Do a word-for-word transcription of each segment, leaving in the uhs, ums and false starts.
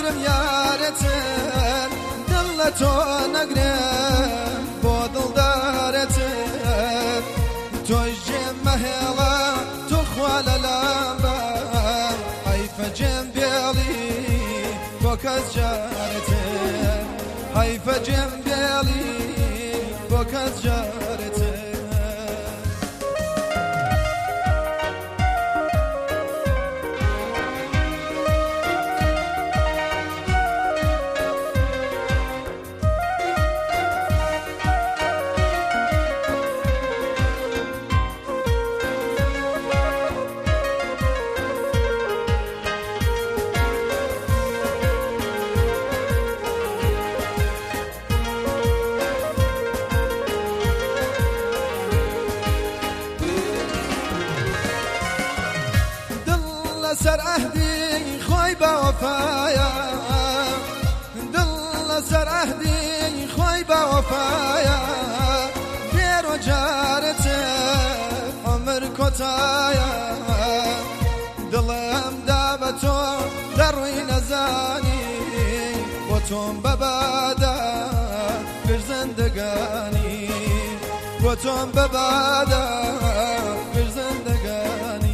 ئەگرم یارەتن دڵ لە تۆ نەگرم بۆ دڵدارەتن تۆی ژێم مەهێڵە تۆ خوا لەلام بە حەیفە جێم بێڵی بۆ کەس جارەتن حەیفە جێم بێڵی بۆ کەس جارەتن لەسەر ئەهدی خۆی بەوەفایە دڵ لەسەر ئەهدی خۆی بەوەفایە بێرۆ جارەتێ عەمر کۆتایە دڵم دا بە تۆ دەڕووی نەزانی بۆ تۆم بەبادا کرد زەندەگانی بۆ تۆم بەبادا کرد زەندەگانی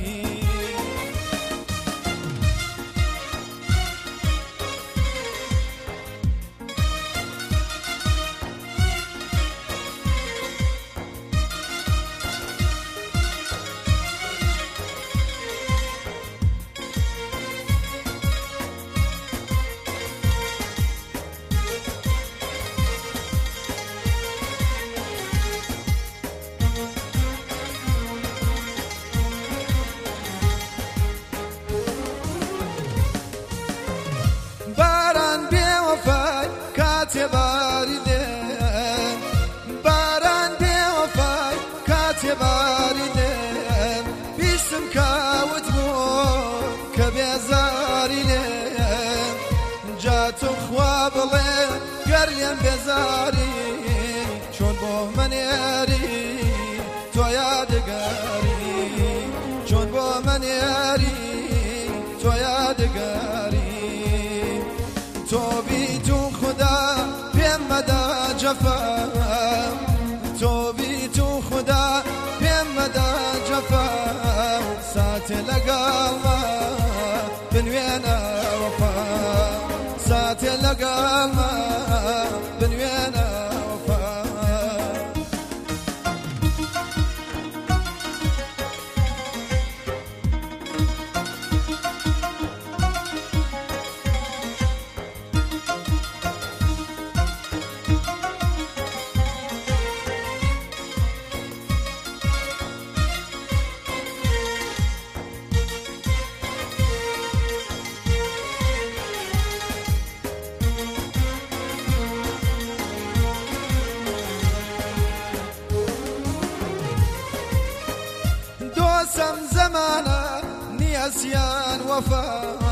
تێباریدێ باران بێوەفای کاتێباریدێ بیستم کاوت بوو کە بێزاری لێ جا تۆ خوا بڵێ گەر لێم بێزاری چۆن بۆ منێری تۆ یادگاری چۆن بۆ منێری تۆ یادگاری تۆ بیت و خدا پێم مەدا جەفا تۆ بیت و خدا پێم مەدا جەفا ساتێ لەگەڵما بنوێنە وەفا ساتێ لەگەڵما بنوێنە وەفا دۆسەم زەمانە نیەسیان وەفا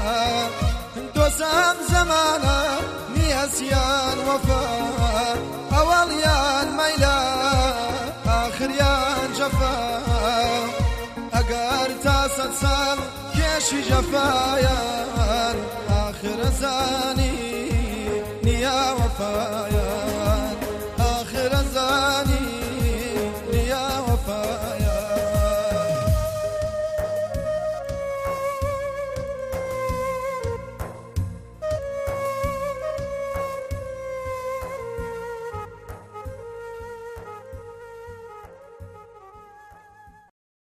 دۆسەم زەمانە نیەسیان وەفا ئەوەڵیان مەیلا ئاخریان جەفا ئەگەر تا سەد ساڵ کێشی جەفایان ئاخرە زانی نییە وەفایە